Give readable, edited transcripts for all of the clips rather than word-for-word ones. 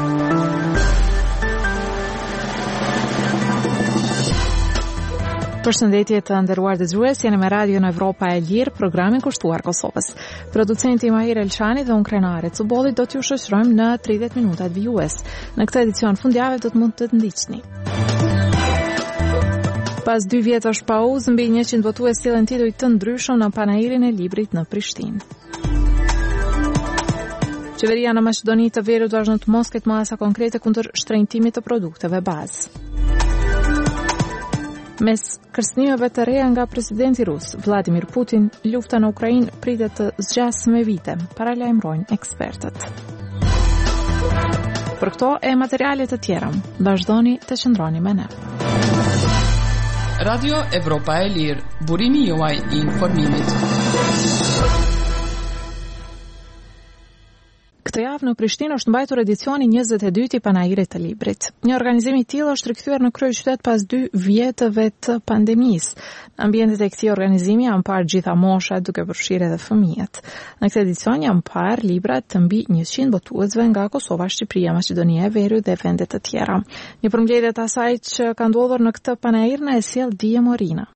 Përshëndetje të nderuar dëgjues, jeni me Radio në Evropa e Lirë, programin kushtuar Kosovës. Producenti Mahir Elçani dhe unë Krenare Cubolli do t'ju shoqërojmë në 30 minutat vijues. Në këtë edicion fundjavë do të mund të ndiqni. Pas 2 vjetësh pauzë, mbi 100 votues sillen tituj të ndryshëm në panairin e librit në Prishtinë. Qeveria në Maqedoni të Veriut vazhdon të mos ketë masa konkrete kundër shtrëngtimit të produkteve bazë. Mes kërcënimeve të reja nga presidenti rus, Vladimir Putin, lufta në Ukrainë pritet të zgjasë me vite, paralajmërojnë ekspertët. Për këto e materialet të tjera, vazhdoni të qëndroni me ne. Radio Evropa e Lirë, burimi juaj I informimit. Këtë javë në Prishtinë është mbajtur edicioni 22 I panairit të librit. Një organizim I tillë është rikthyer në kryeqytet pas 2 vjetëve të pandemisë. Në ambientet e këtij organizimi janë parë gjitha moshat, duke përfshirë edhe fëmijët. Në këtë edicion janë parë libra të mbi 100 votuesve nga Kosova, Shqipëria, Maqedonia e Veriut dhe vende të tjera. Një përmbledhje të asaj që ka ndodhur në këtë panair na e sjell Dije Morina.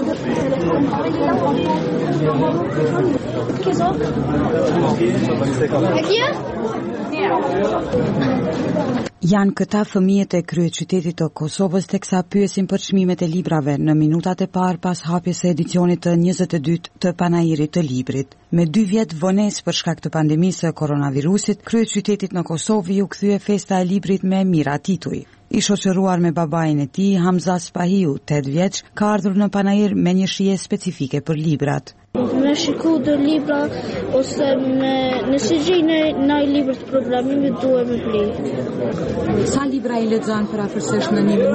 Janë këta fëmijët e kryeqytetit të Kosovës teksa pyesin për çmimet e librave në minutat e parë pas hapjes së edicionit të 22 të panairit të librit. Me 2 vjet vonesë për shkak të pandemisë së koronavirusit, kryeqytetit në Kosovë u kthye festa e librit me mira tituj. I shoqëruar me babain e tij, Hamza Spahiu, 8 vjeç, ka ardhur në panair me një shije specifike për librat. Me shiku dhe libra, ose nëse gjejnë në libër të programimit duhet me ble. Sa libra I lexon për afërsisht në një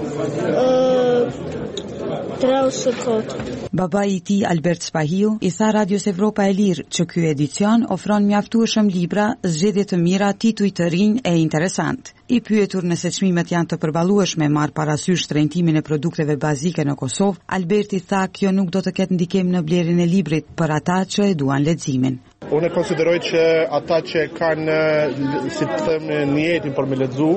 muaj? 3 ose 4. Babai I tij, Albert Spahiu, I tha Radios Evropa e Lirë që ky edicion ofron mjaftueshëm libra, zgjedhje të mira, tituj të rinj e interesant. I pyetur nëse çmimet janë të përballueshme marr parasysh shtrenjtimin e produkteve bazike në Kosovë, Alberti tha kjo nuk do të ketë ndikim në blerjen e librit për ata që e duan leximin. Unë konsideroj që ata që kanë, si të thëmë, njetin për me lexu,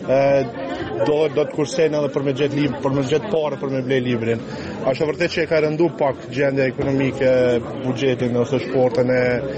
do të kursejnë edhe për me gjetë libër, për me gjetë parë për me ble librin. Është vërtet që e ka rëndu pak gjendja ekonomike, buxhetin ose shportën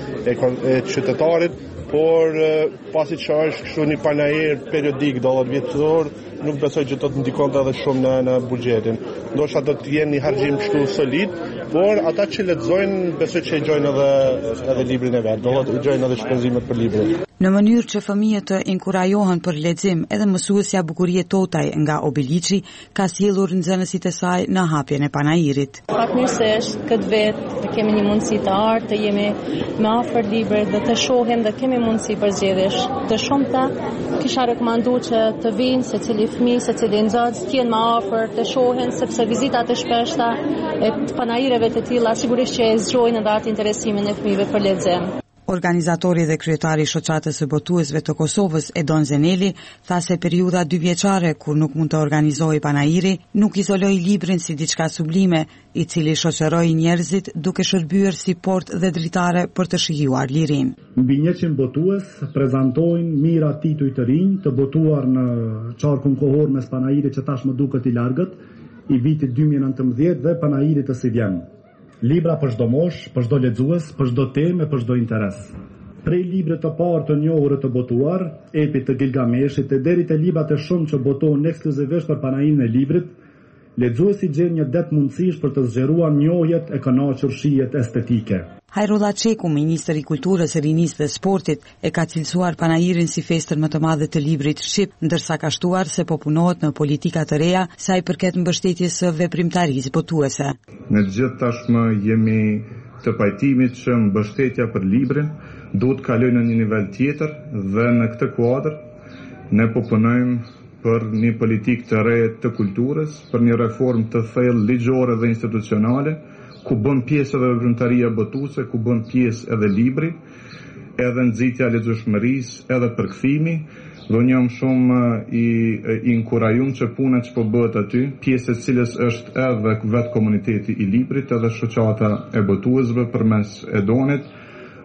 e qytetarit, por pasi që është kështu një panair periodik 10 vjetësor, nuk besoj që do të ndikonte edhe shumë në buxhetin. Ndoshta do të jenë një harxhim kështu solid, por ata që lexojnë besoj që e gjojnë edhe librin e vet, do të gjojnë edhe shpenzimet për librin. Në mënyrë që fëmijët të inkurajohen për lexim, edhe mësuesja Bukurie Totaj nga Obiliçi ka sjellur nxënësit e saj në hapjen e panairit. Fatmirësisht këtë vit të kemi një mundësi të artë, të jemi me afër librit dhe të shohim dhe kemi mundësi për zgjedhjesh të shumta. Kisha rekomanduar që të vinë secili fëmijë, secili nxënës të jenë më afër, të shohin sepse vizitat e shpeshta e panaireve të tilla sigurisht që e zgjojnë edhe atë interesimin e fëmijëve për lexim. Organizatori dhe kryetari I shoqatës së botuesve të Kosovës, Edon Zeneli, tha se periudha 2 vjeçare kur nuk mund të organizojë panairi, nuk izoloi librin si diçka sublime, I cili shoqëroi njerëzit duke shërbyer si portë dhe dritare për të shijuar lirinë. Mbi 100 botues prezantojnë mira tituj të rinj, të botuar në qarkun kohor mes panairit që tashmë duket I largët, I vitit 2019 dhe panairit të si vjen. Libra për çdo moshë, për çdo lexues, për çdo temë, për çdo interes. Prej librit të parë të njohur të botuar, epit të Gilgameshit, deri te librat e shumë që botohen ekskluzivisht për panairin e librit, lexuesi gjen një det mundësish për të zgjeruar njohjet e kënaqur shijet estetike. Hajrullah Çeku, ministri I Kulturës, Rinisë dhe Sportit, e ka cilësuar panairin si festën më të madhe të librit shqip, ndërsa ka shtuar se po punohet në politika të reja sa I përket mbështetjes së veprimtarisë botuese. Ne gjithë tashmë jemi të pajtimit që mbështetja për librin duhet kalojë në një nivel tjetër dhe në këtë kuadër ne po punojmë për një politikë të re të kulturës, për një reformë të thellë ligjore dhe institucionale, ku bën pjesë edhe veprimtaria botuese, ku bën pjesë edhe libri, edhe nxitja e lexueshmërisë, edhe përkthimi, dhe unë jam shumë I inkurajuar që puna që po bëhet aty, pjesë e cilës është edhe vetë komuniteti I librit, edhe shoqata e botuesve përmes Edonit,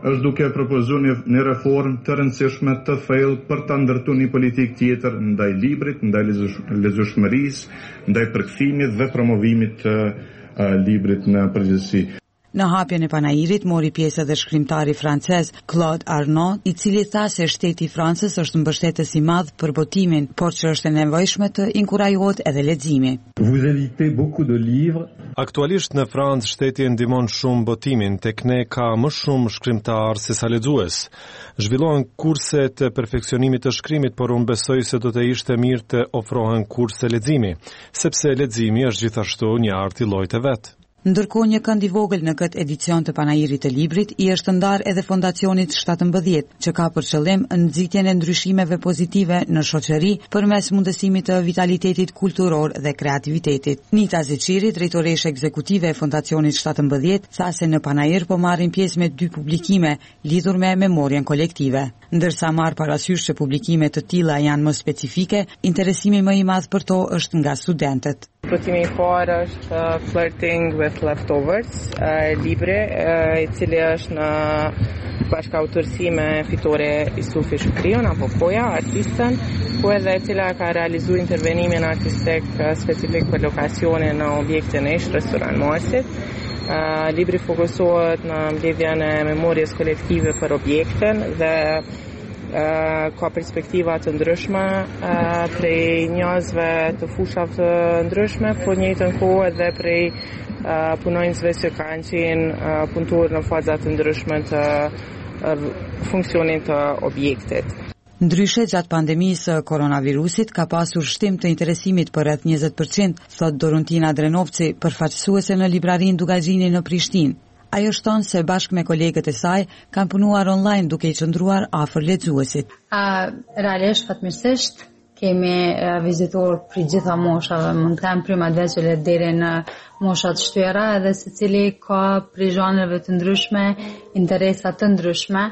është duke propozuar një reformë të rëndësishme të thellë për ta ndërtuar një politikë tjetër ndaj librit, ndaj lezueshmërisë, ndaj përkthimit dhe promovimit të librit në përgjithësi. Në hapjen e panairit mori pjesë edhe shkrimtari francez Claude Arnaud, i cili tha se shteti i Francës është mbështetës i madh për botimin, por që është e nevojshme të inkurajohet edhe leximi. Aktualisht në Francë shteti ndihmon shumë botimin, tek ne ka më shumë shkrimtar se sa lexues. Zhvillohen kurse të perfeksionimit të shkrimit, por unë besoj se do të ishte mirë të ofrohen kurse leximi, sepse leximi është gjithashtu një art i llojit e vet. Ndërkohë një kënd i vogël në këtë edicion të panairit të librit i është ndarë edhe Fondacionit 17, që ka për qëllim nxitjen e ndryshimeve pozitive në shoqëri përmes mundësimit të vitalitetit kulturor dhe kreativitetit. Nita Zeçiri, drejtoresha ekzekutive e Fondacionit 17, tha se në panair po marrin pjesë me 2 publikime lidhur me memorien kolektive. Ndërsa marr parasysh që publikimet të tilla janë më specifike, interesimi më i madh për to është nga studentët. Votimi i parë është Flirting with Leftovers, libri i cili është në bashkëautorësi me fitore Isufi Shukriun apo Poja, artistën, ku edhe e cila ka realizuar intervenimin artistik specifik për lokacionin në objektin e restorant Marsit. Libri fokusohet në mbledhjen e memorjes kolektive për objektin dhe ka perspektiva të ndryshme prej njerëzve të fushave të ndryshme, por në njëjtën kohë edhe prej punonjësve që kanë qenë punëtor në faza të ndryshme të funksionit të objektit. Ndryshe gjatë pandemisë koronavirusit ka pasur shtim të interesimit për rreth 20%, thot Dorontina Drenovci, përfaqësuese në librarinë Dugazhini në Prishtinë. Ajo shton se bashkë me kolegët e saj kanë punuar online duke i qëndruar afër lexuesit. Realisht fatmirësisht kemi vizitor për gjitha moshave, mund të kem primat veçële deri në moshat shtyera, edhe secili ka për zhanreve të ndryshme, interesa të ndryshme.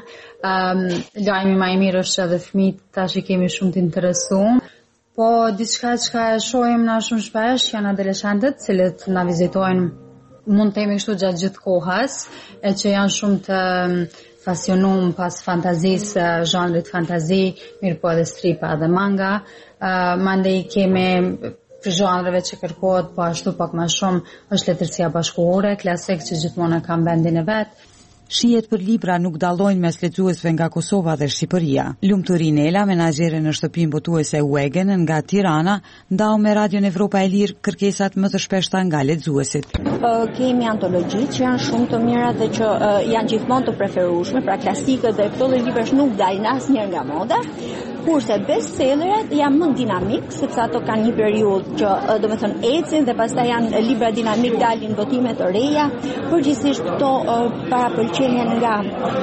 Lajmi më i mirë është edhe fëmijët tash i kemi shumë të interesuar. Po diçka që e shohim na shumë shpesh janë adoleshentët, cilët na vizitojnë mund të jemi kështu gjatë gjithë kohës, e që janë shumë të pasionum pas fantazisë, zhanrit fantazi, mirë po edhe stripa dhe manga. Mandej kemi për zhanreve që kërkohet, po ashtu pak më shumë është letërsia bashkëkohore, klasik që gjithmonë kanë vendin e vet. Shihet për libra nuk dallojnë mes lexuesve nga Kosova dhe Shqipëria. Lumturi Nela, menaxhere në shtëpinë botuese Wegen nga Tirana, ndau me Radion Evropa e Lirë kërkesat më të shpeshta nga lexuesit. Kemi antologji që janë shumë të mira dhe që janë gjithmonë të preferueshme, pra klasikët dhe këto librash nuk dalin asnjëherë nga moda. Kurse bestselleret janë më dinamik, sepse ato kanë një periudhë që domethënë ecin dhe pastaj janë libra dinamik, dalin botime të reja. Përgjithsisht këto parapëlqenjen nga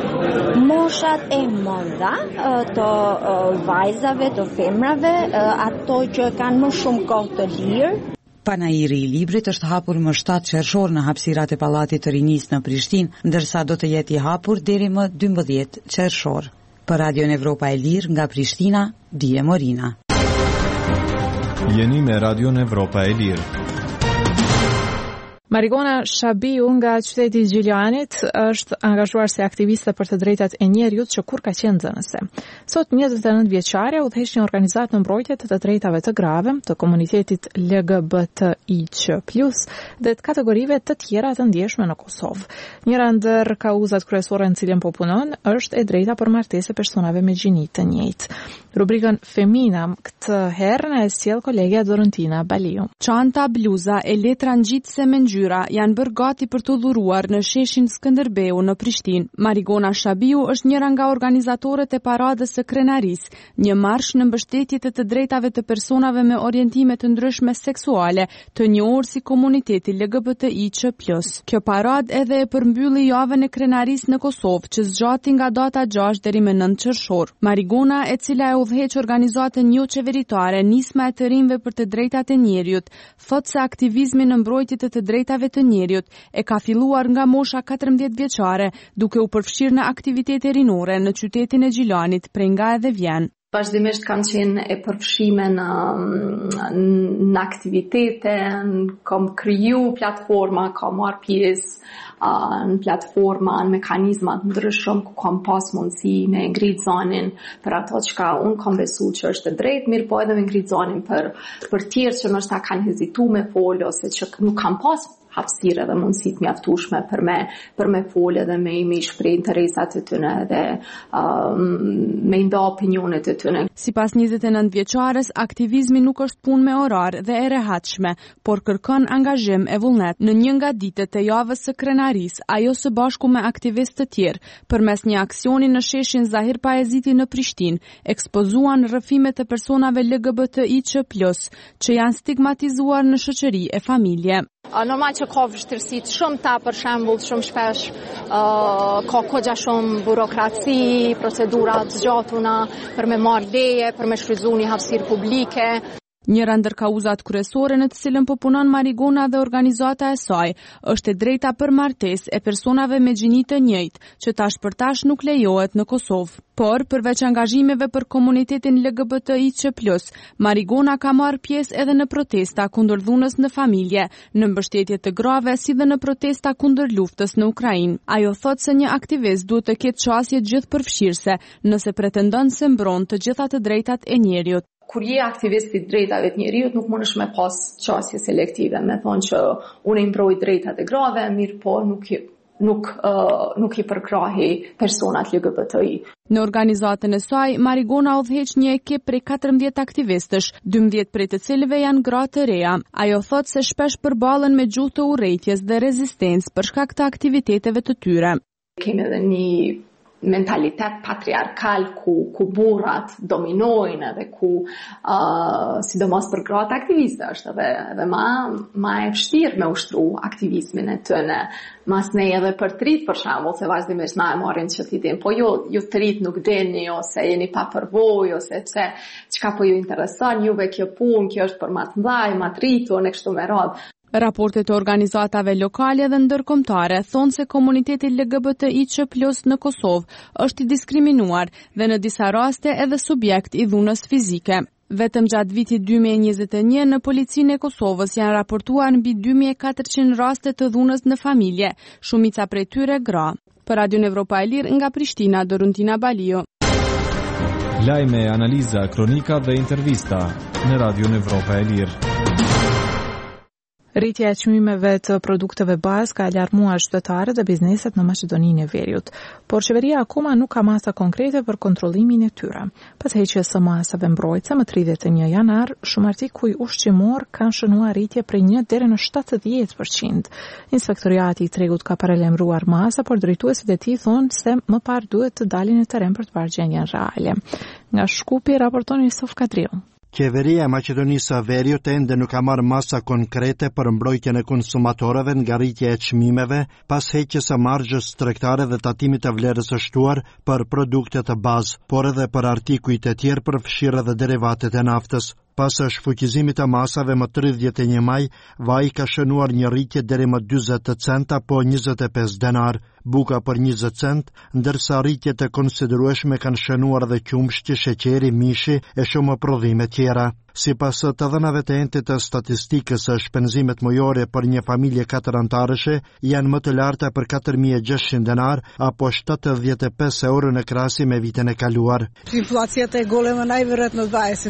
moshat e mëdha, të vajzave, të femrave, ato që kanë më shumë kohë të lirë. Panairi i librit është hapur më 7 qershor në hapësirat e Pallatit të Rinisë në Prishtinë, ndërsa do të jetë i hapur deri më 12 qershor. Për Radion Evropa e Lirë nga Prishtina, Dije Morina. Jeni me Radion Evropa e Lirë. Marigona Shabiu nga qyteti i Gjiljanit është angazhuar si aktiviste për të drejtat e njerëzit që kur ka qenë nxënëse. Sot 29 vjeçare udhëheq një organizatë në mbrojtje të drejtave të grave, të komunitetit LGBTIQ+ dhe të kategorive të tjera të ndjeshme në Kosovë. Njëra ndër kauzat kryesore në cilën po punon është e drejta për martesë personave me gjini të njëjtë. Rubrikën Femina këtë herë na e sjell kolegja Dorontina Baliu. Çanta, bluza e letra ngjitëse me ngjyra janë bërë gati për të dhuruar në sheshin Skënderbeu në Prishtinë. Marigona Shabiu është njëra nga organizatorët e paradës së krenarisë, një marsh në mbështetje të drejtave të personave me orientime të ndryshme seksuale, të njohur si komuniteti LGBTIQ+. Kjo paradë edhe e përmbylli javën e krenarisë në Kosovë, që zgjati nga data 6 deri më 9 qershor. Marigona, e cila udhëheq organizatën jo qeveritare Nisma e të rinjve për të drejtat e njerëzit, thotë se aktivizmi në mbrojtje të drejtave të njerëzit e ka filluar nga mosha 14 vjeçare, duke u përfshirë në aktivitete rinore në qytetin e Gjilanit, Prenga dhe Vjen. Vazhdimisht kanë qenë e përfshime në aktivitete, kam kriju platforma, kam marrë pjesë në platforma, në mekanizmat ndryshëm ku kam pas mundësi me ngrit zanin për ato që unë kam besu që është e drejtë, mirë po edhe me ngrit zanin për tjerë që nështë ta kanë hezitu me folë ose që nuk kam pas hapësirë dhe mundësit mjaftueshme për me folë dhe me shpreh interesat e tyre dhe me nda opinionet e tyre. Sipas 29 vjeçares, aktivizmi nuk është punë me orar dhe e rehatshme, por kërkon angazhim e vullnet. Në një nga ditët e javës së krenarisë, ajo së bashku me aktivistë të tjerë, përmes një aksioni në sheshin Zahir Pajeziti në Prishtinë, ekspozuan rrëfimet e personave LGBTIQ+, që janë stigmatizuar në shoqëri e familje. Normal që ka vështirësit shumëta, për shembull shumë shpesh ka kogja shumë burokraci, procedura të zgjatuna për me marrë leje, për me shfrytzu një hapësirë publike. Njëra ndër kauzat kryesore në të cilën po punon Marigona dhe organizata e saj është e drejta për martesë e personave me gjini të njëjtë, që tash për tash nuk lejohet në Kosovë. Por, përveç angazhimeve për komunitetin LGBTIQ+, Marigona ka marrë pjesë edhe në protesta kundër dhunës në familje, në mbështetje të grave si dhe në protesta kundër luftës në Ukrainë. Ajo thotë se një aktivist duhet të ketë qasje gjithëpërfshirëse nëse pretendon se mbron të gjitha të drejtat e njerëzit. Kur je aktivist i drejtave të njeriut, nuk mundesh me pas qasje selektive, me thonë që unë i mbroj drejtat e grave, mirë po nuk i përkrahi personat LGBTI. Në organizatën e saj, Marigona udhëheq një ekip prej 14 aktivistësh, 12 prej të cilëve janë gra të reja. Ajo thotë se shpesh përballen me gjuhë të urrëties dhe rezistencë për shkak të aktiviteteve të tyre. Kemi edhe një mentalitet patriarkal ku burrat dominojnë dhe ku sidomos për gratë aktiviste është edhe ma e vështirë me ushtru aktivizmin e tyre. Mas ne edhe për trit për shembull se vazhdimisht na e marrin që ti din, po ju trit nuk dini ose jeni pa përvojë ose pse çka po ju intereson juve kjo punë, kjo është për ma të ndaj, ma të rritur në kështu me radhë. Raportet e organizatave lokale dhe ndërkombëtare thonë se komuniteti LGBTIQ+ në Kosovë është i diskriminuar dhe në disa raste edhe subjekt i dhunës fizike. Vetëm gjatë vitit 2021 në policinë e Kosovës janë raportuar mbi 2400 raste të dhunës në familje, shumica prej tyre gra. Për Radion Evropa e Lirë nga Prishtina, Doruntina Balio. Lajme, analiza, kronika dhe intervista në Radion Evropa e Lirë. Rritja e çmimeve të produkteve bazë ka alarmuar qytetarët dhe bizneset në Maqedoninë e Veriut, por qeveria akoma nuk ka masa konkrete për kontrollimin e tyre. Pas heqjes së masave mbrojtëse më 31 janar, shumë artikuj ushqimor kanë shënuar rritje prej 1 deri në 70%. Inspektoriati i tregut ka paralajmëruar masa, por drejtuesit e tij thonë se më parë duhet të dalin në terren për të parë gjendjen reale. Nga Shkupi raporton Yusuf Kadriu. Qeveria e Maqedonisë së Veriut ende nuk ka marrë masa konkrete për mbrojtjen e konsumatorëve nga rritja e çmimeve pas heqjes së margjës tregtare dhe tatimit të vlerës së shtuar për produktet të bazë, por edhe për artikujt e tjerë përfshirë dhe derivatet e naftës. Pas shfuqizimit të masave më 31 maj, vaji ka shënuar një rritje deri më 40 cent apo 25 denar, buka për 20 cent, ndërsa rritjet e konsiderueshme kanë shënuar dhe qumshti, sheqeri, mishi e shumë prodhime tjera. Sipas të dhënave të entit të statistikës, shpenzimet mujore për një familje 4 antarëshe janë më të larta për 4600 denar apo 75 euro në krahasim me vitin e kaluar. Inflaciјата е голема, најверојатно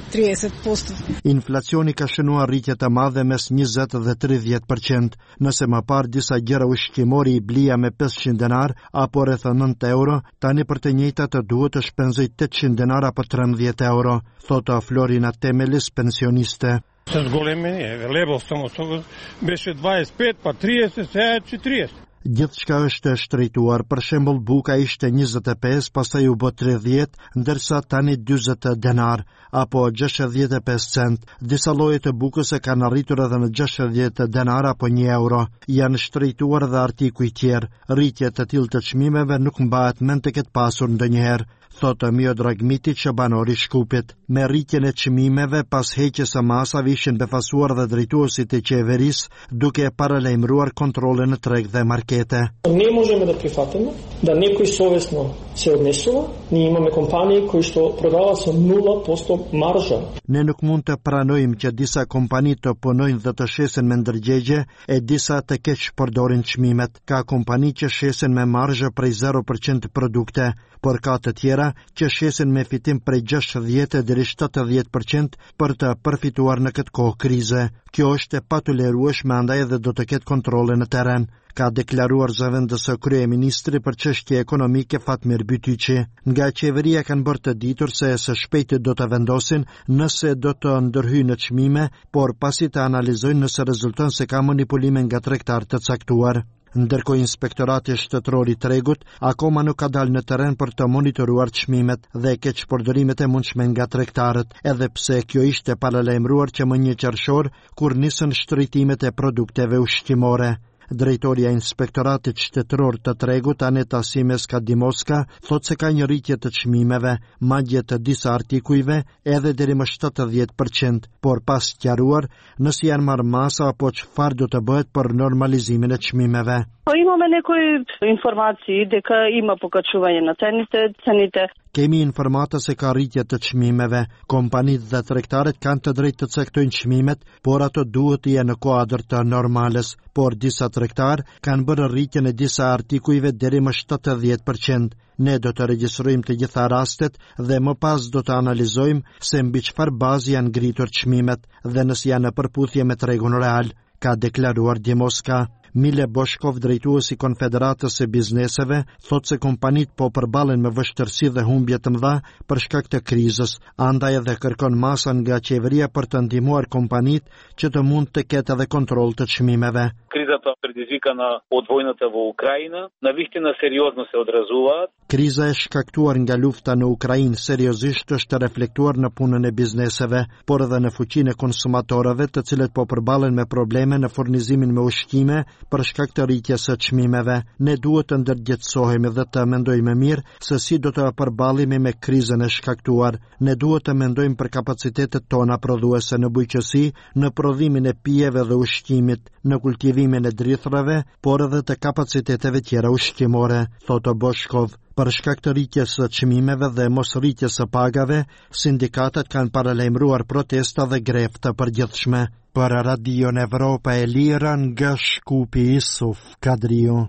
20-30%. Inflacioni ka shënuar rritje të madhe mes 20 dhe 30%. Nëse më parë disa gjëra ushqimore i blija me 500 denar apo rreth 9 euro, tani për të njëjtat duhet të shpenzoj 800 denar apo 13 euro, thotë Florina Temelis, pensioniste. С големи левел само беше 25 pa 30 se 40. Gjithçka është shtrejtuar, për shembull buka ishte 25, pastaj u bë 30, ndërsa tani 40 denar apo 65 cent. Disa lloje të bukës e kanë arritur edhe në 60 denar apo 1 euro. Janë shtrejtuar dhe artikuj tjerë. Rritje të tillë të çmimeve nuk mbahet mend të ketë pasur ndonjëherë, thotë Miodrag Mitić, banori Shkupit. Me rritjen e çmimeve pas heqjes së masave ishin befasuar dhe drejtuesit e qeverisë, duke paralajmëruar kontrole në treg dhe markete. Не можеме да прифатиме да некој совесно se odnesува. Ние имаме компании кои што продаваат со 0% маржа. Ne nuk mund të pranojmë që disa kompani të punojnë dhe të shesin me ndërgjegje e disa të keq përdorin çmimet. Ka kompani që shesin me marzhë prej 0% produkte, por ka të tjera që shesin me fitim prej 60 deri 70% për të përfituar në këtë kohë krize. Kjo është e patolerueshme, andaj edhe do të ketë kontrole në terren, ka deklaruar zëvendësë kryeministri për çështje ekonomike Fatmir Bytyqi. Nga qeveria kanë bërë të ditur se së shpejti do të vendosin nëse do të ndërhyjnë në çmime, por pasi të analizojnë nëse rezulton se ka manipulime nga tregtar të caktuar. Ndërkohë Inspektorati Shtetëror i Tregut akoma nuk ka dalë në terren për të monitoruar çmimet dhe keqpërdorimet e mundshme nga tregtarët, edhe pse kjo ishte paralajmëruar që më 1 qershor kur nisën shtritimet e produkteve ushqimore. Drejtoria e Inspektoratit Shtetëror të Tregut, Aneta Simeska-Dimoska, thot se ka një rritje të çmimeve, madje të disa artikujve edhe deri më 70%, por pas sqaruar nëse janë marrë masa apo çfarë do të bëhet për normalizimin e çmimeve. Po imamo nekoj informaciji дека има покачување на цените. Kemi informata se ka rritje të çmimeve. Kompanitë dhe tregtarët kanë të drejtë të caktojnë çmimet, por ato duhet të jenë në kuadër të normales. Por disa tregtarë kanë bërë rritjen e disa artikujve deri më 70%. Ne do të regjistrojmë të gjitha rastet dhe më pas do të analizojmë se mbi çfarë bazë janë ngritur çmimet dhe nëse janë në përputhje me tregun real, ka deklaruar Dimoska. Mile Boshkov, drejtuesi Konfederatës së Bizneseve, thot se kompanitë po përballen me vështirësi dhe humbje të mëdha për shkak të krizës, andaj edhe kërkon masa nga qeveria për të ndihmuar kompanitë që të mund të ketë edhe kontroll të çmimeve. Кризата предизвикана од војната во Украина навистина сериозно се одразуваат. Kriza e shkaktuar nga lufta në Ukrainë seriozisht është reflektuar në punën e bizneseve, por edhe në fuqinë e konsumatorëve, të cilët po përballen me probleme në furnizimin me ushqime për shkak të rritjes së çmimeve. Ne duhet të ndërgjegjësohemi dhe të mendojmë mirë se si do të përballemi me krizën e shkaktuar. Ne duhet të mendojmë për kapacitetet tona prodhuese në bujqësi, në prodhimin e pijeve dhe ushqimit, në kultivimin e drithrave, por edhe të kapaciteteve tjera ushqimore, thotë Boshkov. Për shkak të rritjes së çmimeve dhe mos rritjes së pagave, sindikatat kanë paralajmëruar protesta dhe grevë të përgjithshme. Për Radio Evropa e Lira nga Shkupi Isuf Kadriu.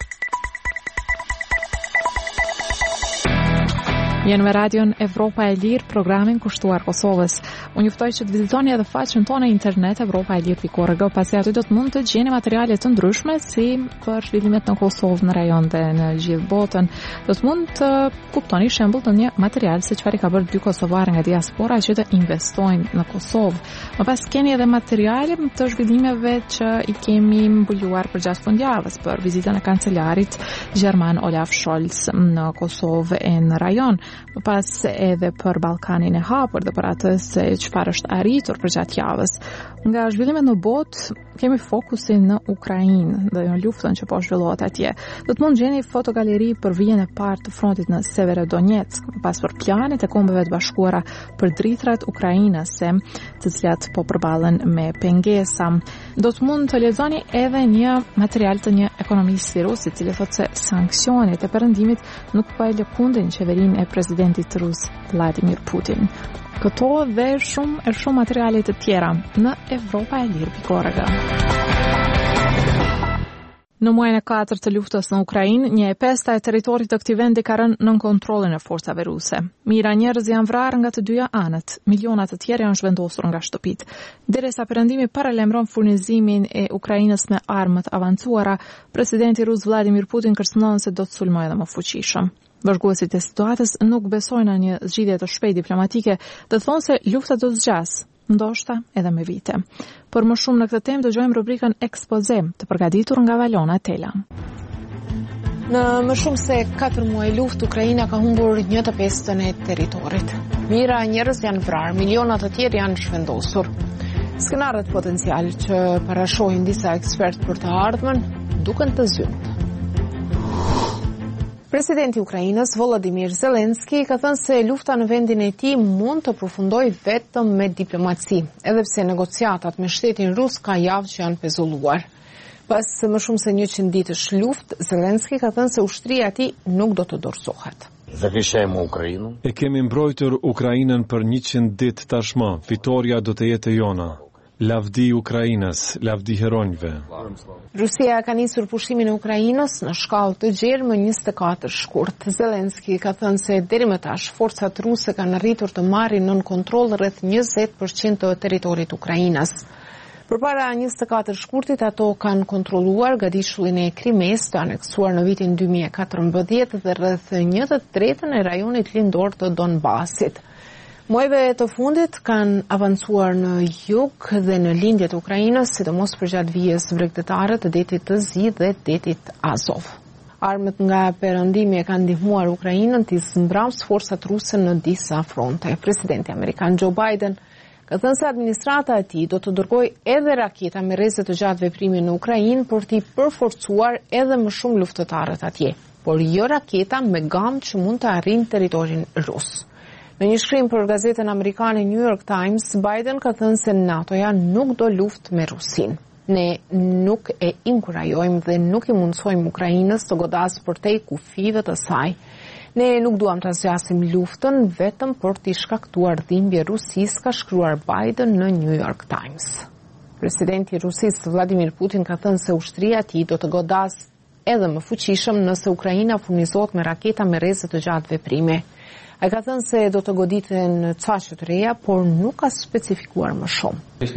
Jenë me radion Evropa e Lirë, programin kushtuar Kosovës. Unë juftoj që të vizitoni edhe faqen tonë internet evropaelir.org, pasi aty do të mund të gjeni materiale të ndryshme si për zhvillimet në Kosovë, në rajon dhe në gjithë botën. Do të mund të kuptoni shembull të një material se çfarë ka bërë 2 kosovarë nga diaspora që të investojnë në Kosovë. Më pas keni edhe materiale të zhvillimeve që i kemi mbuluar për gjatë fundjavës për vizitën e kancelarit Gjerman Olaf Scholz në Kosovë e në rajon. Më pas edhe për Ballkanin e hapur dhe për atë se çfarë është arritur për gjatë javës. Nga zhvillimet në botë, kemi fokusin në Ukrainë dhe në luftën që po zhvillohet atje. Do të mund gjeni fotogaleri për vijën e parë të frontit në Severodonetsk, pas për planet e Kombeve të Bashkuara për dritrat ukrainase, të cilat po përballen me pengesa. Do të mund të lexoni edhe një material të një ekonomistë rus, i cili thotë se sanksionet e perëndimit nuk po e lëkundin qeverinë e presidentit rus Vladimir Putin. Këto dhe shumë materiale të tjera në evropaelir.org. Në muajin e 4 të luftës në Ukrainë, 1/5 e territorit të këtij vendi ka rënë nën kontrollin e forcave ruse. Mijëra njerëz janë vrarë nga të dyja anët, miliona të tjerë janë zhvendosur nga shtëpitë. Derisa perëndimi paralajmëron furnizimin e Ukrainës me armë të avancuara, presidenti rus Vladimir Putin kërcënon se do të sulmojë edhe më fuqishëm. Vazhguesit e situatës nuk besojnë në një zgjidhje të shpejtë diplomatike dhe thonë se lufta do të zgjasë, ndoshta edhe me vite. Por më shumë në këtë temë dëgjojmë rubrikën Ekspoze, të përgatitur nga Valona Tela. Në më shumë se 4 muaj luftë, Ukraina ka humbur 1/5 e territorit. Mijëra njerëz janë vrarë, miliona të tjerë janë zhvendosur. Skenarët potencial që parashohin disa ekspertë për të ardhmen duken të zyrtë. Presidenti i Ukrainës Volodymyr Zelensky ka thënë se lufta në vendin e tij mund të përfundojë vetëm me diplomaci, edhe pse negociatat me shtetin rus ka javë që janë pezulluar. Pas më shumë se 100 ditësh luftë, Zelensky ka thënë se ushtria e tij nuk do të dorëzohet. Захищаємо Україну. E kemi mbrojtur Ukrainën për 100 ditë tashmë. Fitoria do të jetë e jona. Lavdi Ukrainës, lavdi heronjve. Rusia ka nisur pushimin e Ukrainës në shkallë të gjerë më 24 shkurt. Zelenski ka thënë se deri më tash forcat ruse kanë arritur të marrin nën kontroll rreth 20% të territorit Ukrainës. Përpara 24 shkurtit ato kanë kontrolluar gadishullin e Krimes të aneksuar në vitin 2014 dhe rreth 1/3 e rajonit lindor të Donbasit. Muajve të fundit kanë avancuar në jug dhe në lindje të Ukrainës, sidomos përgjatë vijës bregdetare të detit të Zi dhe detit Azov. Armët nga perëndimi e kanë ndihmuar Ukrainën të zmbramsë forcat ruse në disa fronte. Presidenti amerikan Joe Biden ka thënë se administrata e tij do të dërgojë edhe raketa me rreze të gjatë veprimi në Ukrainë për t'i përforcuar edhe më shumë luftëtarët atje, por jo raketa me gamë që mund të arrijnë territorin rus. Në një shkrim për gazetën amerikane New York Times, Biden ka thënë se NATO-ja nuk do luftë me Rusin. Ne nuk e inkurajojmë dhe nuk i mundsojmë Ukrainës të godasë përtej kufive të saj. Ne nuk duam të zgjasim luftën vetëm për t'i shkaktuar dhimbje Rusisë, ka shkruar Biden në New York Times. Presidenti i Rusisë Vladimir Putin ka thënë se ushtria e tij do të godasë edhe më fuqishëm nëse Ukraina furnizohet me raketa me rreze të gjatë veprimi. Ai ka thënë se do të goditen caqe të reja, por nuk ka specifikuar më shumë.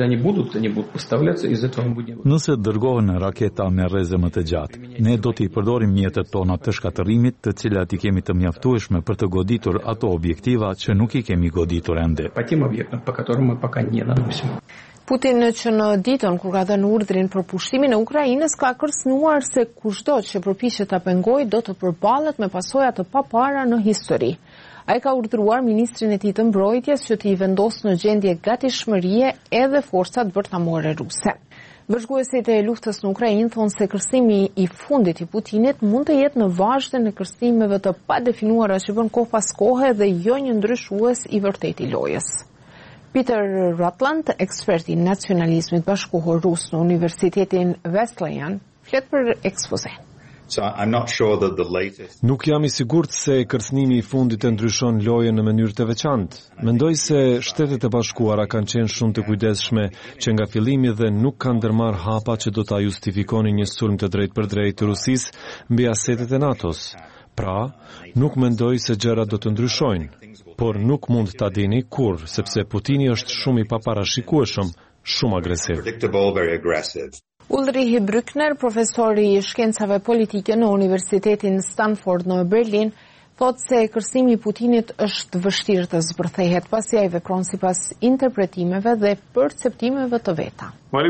Nëse dërgohen raketa me rreze më të gjatë, ne do t'i përdorim mjetet tona të shkatërimit, të cilat i kemi të mjaftueshme për të goditur ato objektiva që nuk i kemi goditur ende. Putin që në ditën kur ka dhënë urdhrin për pushtimin e Ukrainës ka kërcënuar se kushdo që përpiqet ta pengojë do të përballet me pasoja të papara në histori. Ai ka urdhëruar ministrin e tij të mbrojtjes që t'i vendosë në gjendje gatishmërie edhe forcat bërtamore ruse. Vëzhguesit e luftës në Ukrainë thonë se kërcimi i fundit i Putinit mund të jetë në vazhdën e kërcimeve të padefinuara që bën kohë pas kohe dhe jo një ndryshues i vërtet i lojës. Peter Rutland, ekspert i nacionalizmit bashkohor rus në Universitetin Wesleyan, flet për ekspozen. Nuk jam i sigurt se kërcënimi i fundit e ndryshon lojën në mënyrë të veçantë. Mendoj se Shtetet e Bashkuara kanë qenë shumë të kujdesshme që nga fillimi dhe nuk kanë ndërmarrë hapa që do ta justifikonin një sulm të drejtë për drejtë të Rusisë mbi asetet e NATO-s. Pra, nuk mendoj se gjërat do të ndryshojnë, por nuk mund ta dini kurrë, sepse Putini është shumë i paparashikueshëm, shumë agresiv. Ulrich Brückner, profesori i shkencave politike në Universitetin Stanford në Berlin, thotë se kërcimi i Putinit është vështirë të zbërthehet pasi ai vepron sipas interpretimeve dhe perceptimeve të veta.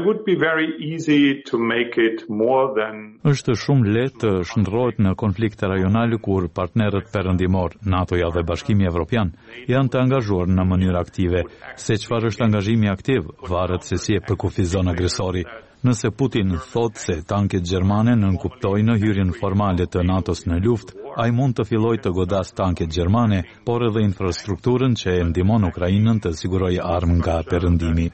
Është shumë lehtë të shndrohet në konflikte rajonale kur partnerët perëndimor, NATO-ja dhe Bashkimi Evropian, janë të angazhuar në mënyrë aktive. Se çfarë është angazhimi aktiv, varet se si e përkufizon agresori. Nëse Putin thotë se tanket gjermane nënkuptojnë hyrjen formale të NATO-s në luftë, ai mund të fillojë të godas tanket gjermane, por edhe infrastrukturën që e ndihmon Ukrainën të sigurojë armë nga perëndimi.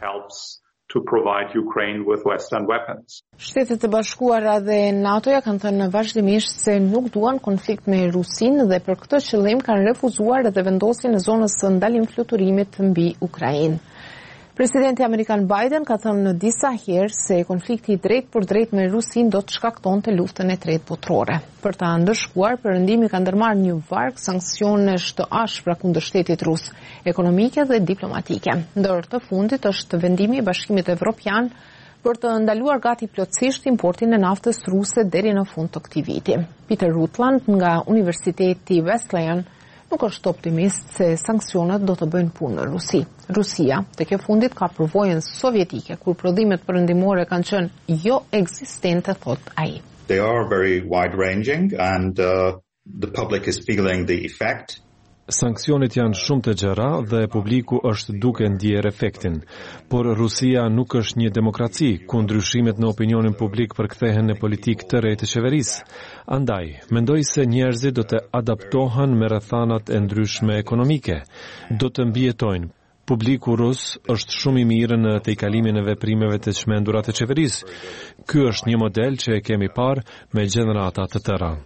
Shtetet e Bashkuara dhe NATO-ja kanë thënë vazhdimisht se nuk duan konflikt me Rusinë dhe për këtë qëllim kanë refuzuar edhe vendosjen e zonës së ndalimfluturimit mbi Ukrainë. Presidenti amerikan Biden ka thënë në disa herë se konflikti drejt për drejt me Rusinë do të shkaktonte luftën e tretë botërore. Për ta ndëshkuar, perëndimi ka ndërmarrë një varg sanksionesh të ashpra kundër shtetit rus, ekonomike dhe diplomatike. Ndër të fundit është vendimi i Bashkimit Evropian për të ndaluar gati plotësisht importin e naftës ruse deri në fund të këtij viti. Peter Rutland nga Universiteti Wesleyan nuk është optimist se sankcionet do të bëjnë punë në Rusi. Rusia, tek e fundit, ka përvojën sovjetike, kur prodhimet perëndimore kanë qenë jo ekzistente, thot ai. They are very wide-ranging and the public is feeling the effect. Sanksionet janë shumë të gjera dhe publiku është duke ndjer efektin, por Rusia nuk është një demokraci, ku ndryshimet në opinionin publik përkthehen në politikë të re të qeverisë. Andaj, mendoj se njerëzit do të adaptohen me rrethanat e ndryshme ekonomike, do të mbijetojnë. Publiku rus është shumë i mirë në tejkalimin e veprimeve të çmendura të qeverisë. Ky është një model që e kemi parë me gjenerata të tëra.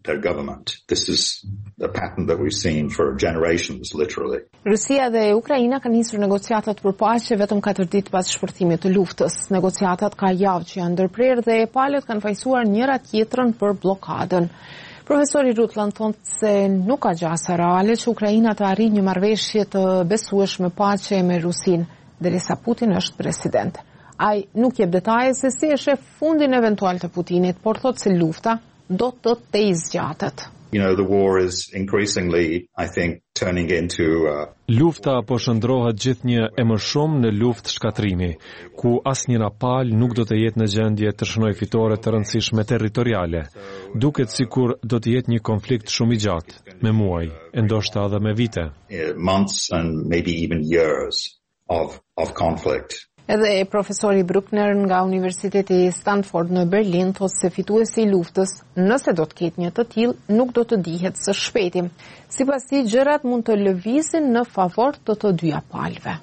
their government. This is a pattern that we've seen for generations, literally. Rusia dhe Ukraina kanë nisur negociatat për paqe vetëm 4 ditë pas shpërthimit të luftës. Negociatat ka javë që janë ndërprerë dhe palët kanë fajsuar njëra tjetrën për blokadën. Profesori Rutland thonë se nuk ka gjasa reale që Ukraina të arrijë një marrëveshje të besueshme paqe me Rusinë, derisa Putin është president. Ai nuk jep detaje se si e sheh fundin eventual të Putinit, por thotë se lufta do të zgjatet. The war is increasingly, I think, turning into Lufta po shndrohet gjithnjë e më shumë në luftë shkatrimi, ku asnjëra palë nuk do të jetë në gjendje të shënojë fitore të rëndësishme territoriale. Duket sikur do të jetë një konflikt shumë i gjatë, me muaj, e ndoshta edhe me vite. Months and maybe even years of conflict. Edhe profesori Bruckner nga Universiteti Stanford në Berlin thotë se fituesi i luftës, nëse do të ketë një të tillë, nuk do të dihet së shpejti. Sipas tij, gjërat mund të lëvizin në favor të dyja palëve.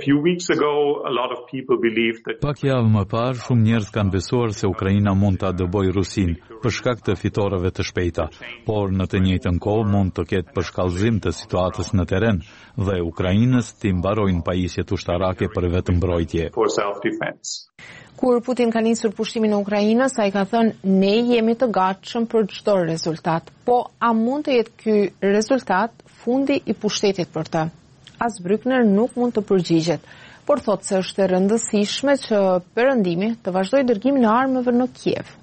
Pak javë më parë, shumë njerëz kanë besuar se Ukraina mund ta dëbojë Rusinë për shkak të fitoreve të shpejta, por në të njëjtën kohë mund të ketë përshkallëzim të situatës në terren dhe Ukrainës të mbarojnë pajisjet ushtarake për vetëmbrojtje. Kur Putin ka nisur pushtimin në Ukrainës, ai ka thënë, ne jemi të gatshëm për çdo rezultat. Po, a mund të jetë ky rezultat fundi i pushtetit për të? As Bruckner nuk mund të përgjigjet, por thotë se është e rëndësishme që perëndimi të vazhdojë dërgimin e armëve në Kiev.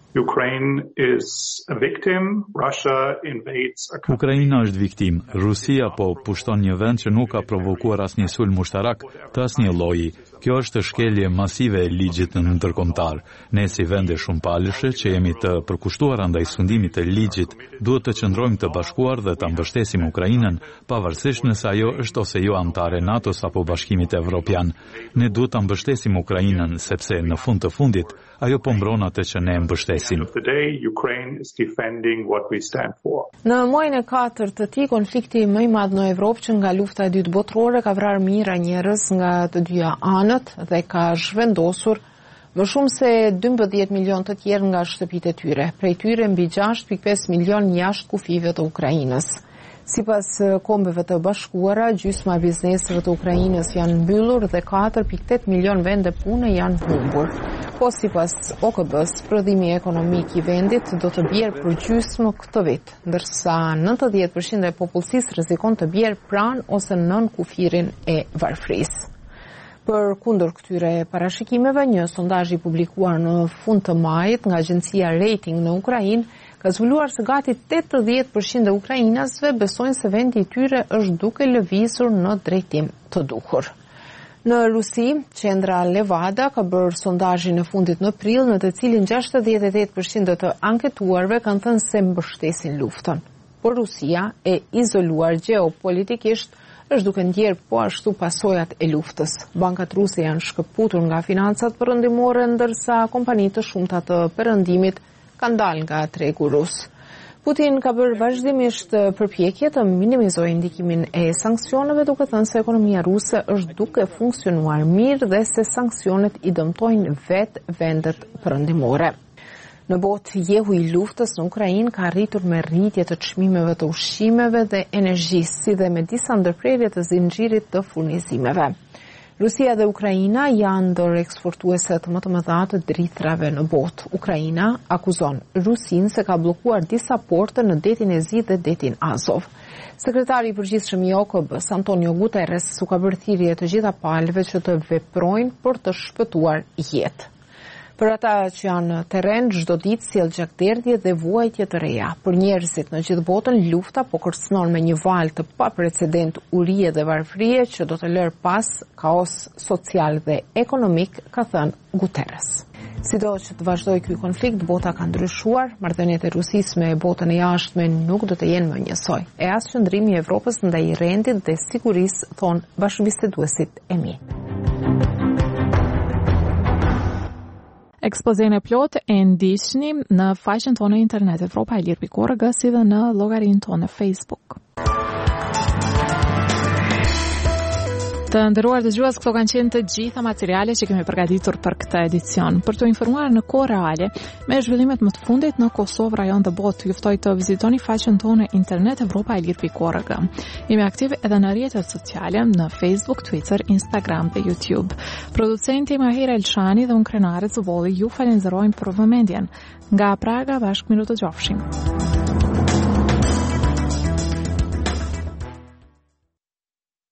Ukraina është viktim. Rusia po pushton një vend që nuk ka provokuar asnjë sulm ushtarak të asnjë lloji. Kjo është shkelje masive e ligjit ndërkombëtar. Ne si vende shumë palëshe që jemi të përkushtuara ndaj sundimit të ligjit, duhet të qëndrojmë të bashkuar dhe ta mbështesim Ukrainën, pavarësisht nëse ajo është ose jo anëtare e NATO-s apo Bashkimit Evropian. Ne duhet ta mbështesim Ukrainën sepse në fund të fundit ajo po mbron atë që ne mbështesim. Në muajin e 4 të tij, konflikti më i madh në Evropë që nga lufta e dytë botërore ka vrarë mijëra njerëz nga të dyja anët dhe ka zhvendosur më shumë se 12 milion të tjerë nga shtëpitë e tyre, prej tyre mbi 6.5 milion jashtë kufive të Ukrainës. Sipas Kombeve të Bashkuara, gjysma e bizneseve të Ukrainës janë mbyllur dhe 4.8 milion vende pune janë humbur. Po sipas OKB-s, prodhimi ekonomik i vendit do të bjerë për gjysmë këtë vit, ndërsa 90% e popullsisë rrezikon të bjerë pranë ose nën kufirin e varfërisë. Për kundër këtyre parashikimeve, një sondazh i publikuar në fund të majit nga agjencia Rating në Ukrainë ka zbuluar se gati 80% e ukrainasve besojnë se vendi i tyre është duke lëvizur në drejtim të duhur. Në Rusi, qendra Levada ka bërë sondazhin e fundit në prill, në të cilin 68% të anketuarve kanë thënë se mbështesin luftën. Por Rusia, e izoluar gjeopolitikisht, është duke ndjerë po ashtu pasojat e luftës. Bankat ruse janë shkëputur nga financat perëndimore, ndërsa kompanitë të shumta të perëndimit kanë dalë nga tregu rus. Putin ka bërë vazhdimisht përpjekje të minimizojë ndikimin e sanksioneve, duke thënë se ekonomia ruse është duke funksionuar mirë dhe se sanksionet i dëmtojnë vetë vendet perëndimore. Në botë, jehu i luftës në Ukrainë ka arritur me rritje të çmimeve të ushqimeve dhe energjisë, si dhe me disa ndërprerje të zinxhirit të furnizimeve. Rusia dhe Ukraina janë ndër eksportueset më të mëdha të drithrave në botë. Ukraina akuzon Rusinë se ka bllokuar disa porte në detin e Zi dhe detin Azov. Sekretari i përgjithshëm i OKB-s, Antonio Guterres, u ka bërë thirrje të gjitha palëve që të veprojnë për të shpëtuar jetë. Për ata që janë në terren, çdo ditë sjell gjakderdhje dhe vuajtje të reja. Për njerëzit në gjithë botën, lufta po kërcënon me një val të paprecedent urie dhe varfërie që do të lërë pas kaos social dhe ekonomik, ka thënë Guterres. Sido që të vazhdoj ky konflikt, bota ka ndryshuar, marrëdhëniet e Rusisë me botën e jashtme nuk do të jenë më njësoj. E as qëndrimi i Evropës ndaj rendit dhe sigurisë, thon bashkëbiseduesit e mi. Ekspozën e plotë e ndiqni në faqen tonë në internet evropaelir.org si dhe në llogarinë tonë në Facebook. Të nderuar dëgjues, këto kanë qenë të gjitha materialet që kemi përgatitur për këtë edicion. Për të informuar në kohë reale me zhvillimet më të fundit në Kosovë, rajon dhe botë, ju ftoj të vizitoni faqen tonë internet evropaelir.org. Jemi aktiv edhe në rrjetet sociale në Facebook, Twitter, Instagram dhe YouTube. Producenti Mahir Elshani dhe unë krenare Zubolli ju falenderojmë për vëmendjen. Nga Praga bashkë miru të gjofshim.